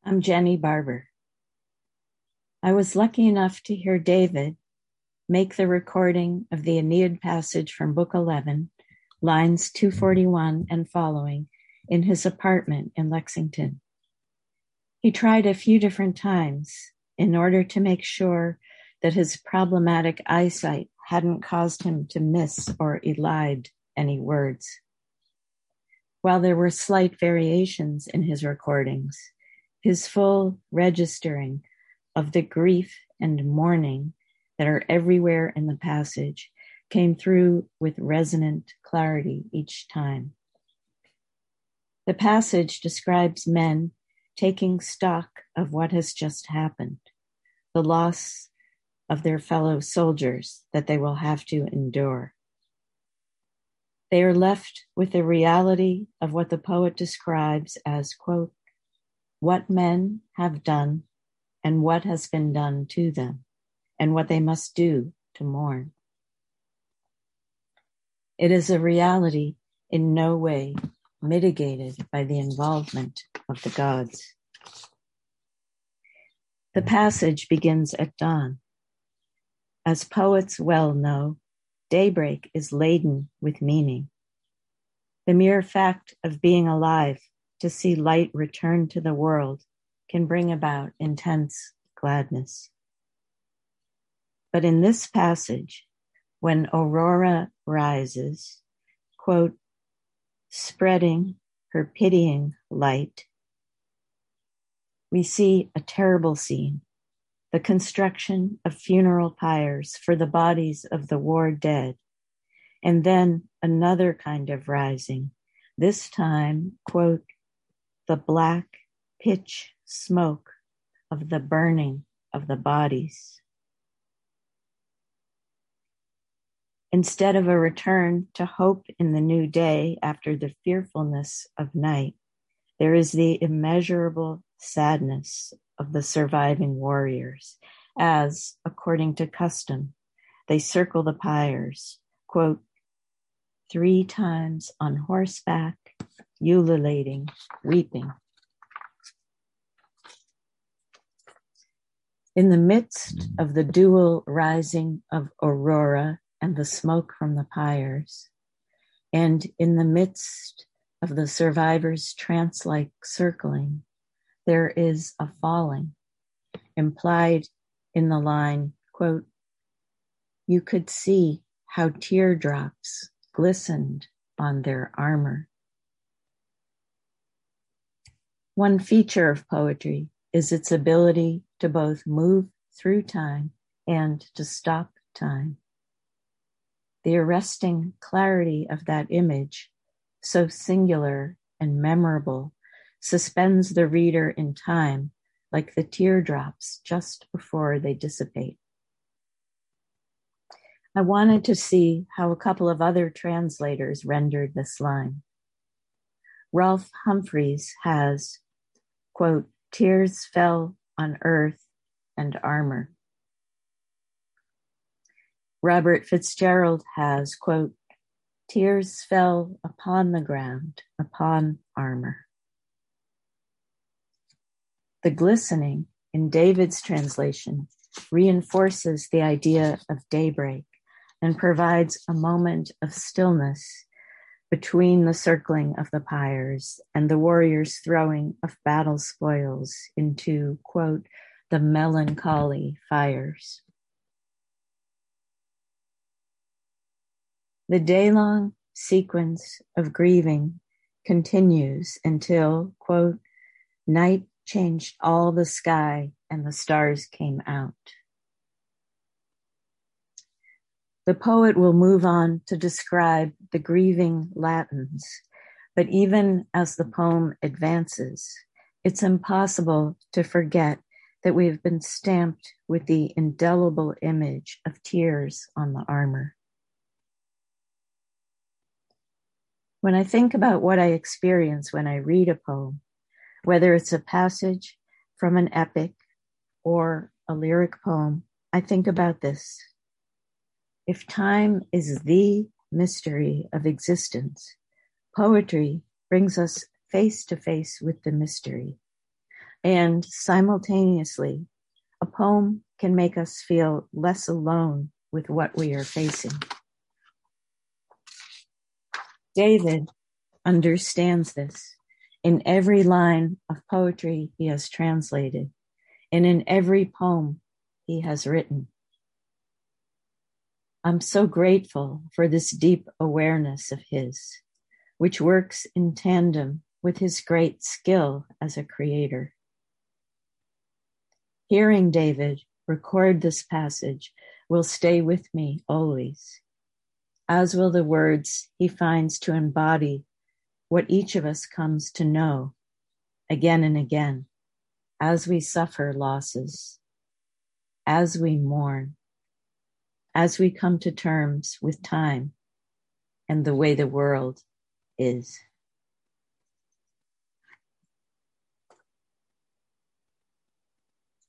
I'm Jenny Barber. I was lucky enough to hear David make the recording of the Aeneid passage from Book 11, lines 241 and following, in his apartment in Lexington. He tried a few different times in order to make sure that his problematic eyesight hadn't caused him to miss or elide any words. While there were slight variations in his recordings, his full registering of the grief and mourning that are everywhere in the passage came through with resonant clarity each time. The passage describes men taking stock of what has just happened, the loss of their fellow soldiers that they will have to endure. They are left with the reality of what the poet describes as, quote, what men have done and what has been done to them, and what they must do to mourn. It is a reality in no way mitigated by the involvement of the gods. The passage begins at dawn. As poets well know, daybreak is laden with meaning. The mere fact of being alive to see light return to the world can bring about intense gladness. But in this passage, when Aurora rises, quote, spreading her pitying light, we see a terrible scene, the construction of funeral pyres for the bodies of the war dead, and then another kind of rising, this time, quote, the black pitch smoke of the burning of the bodies. Instead of a return to hope in the new day after the fearfulness of night, there is the immeasurable sadness of the surviving warriors as, according to custom, they circle the pyres, quote, 3 times on horseback, ululating, weeping. In the midst of the dual rising of Aurora and the smoke from the pyres, and in the midst of the survivors' trance-like circling, there is a falling, implied in the line, quote, you could see how teardrops glistened on their armor. One feature of poetry is its ability to both move through time and to stop time. The arresting clarity of that image, so singular and memorable, suspends the reader in time like the teardrops just before they dissipate. I wanted to see how a couple of other translators rendered this line. Rolfe Humphreys has, quote, tears fell on earth and armor. Robert Fitzgerald has, quote, tears fell upon the ground, upon armor. The glistening in David's translation reinforces the idea of daybreak and provides a moment of stillness between the circling of the pyres and the warriors' throwing of battle spoils into, quote, the melancholy fires. The day-long sequence of grieving continues until, quote, night changed all the sky and the stars came out. The poet will move on to describe the grieving Latins, but even as the poem advances, it's impossible to forget that we have been stamped with the indelible image of tears on the armor. When I think about what I experience when I read a poem, whether it's a passage from an epic or a lyric poem, I think about this. If time is the mystery of existence, poetry brings us face to face with the mystery. And simultaneously, a poem can make us feel less alone with what we are facing. David understands this in every line of poetry he has translated and in every poem he has written. I'm so grateful for this deep awareness of his, which works in tandem with his great skill as a creator. Hearing David record this passage will stay with me always, as will the words he finds to embody what each of us comes to know again and again as we suffer losses, as we mourn, as we come to terms with time and the way the world is.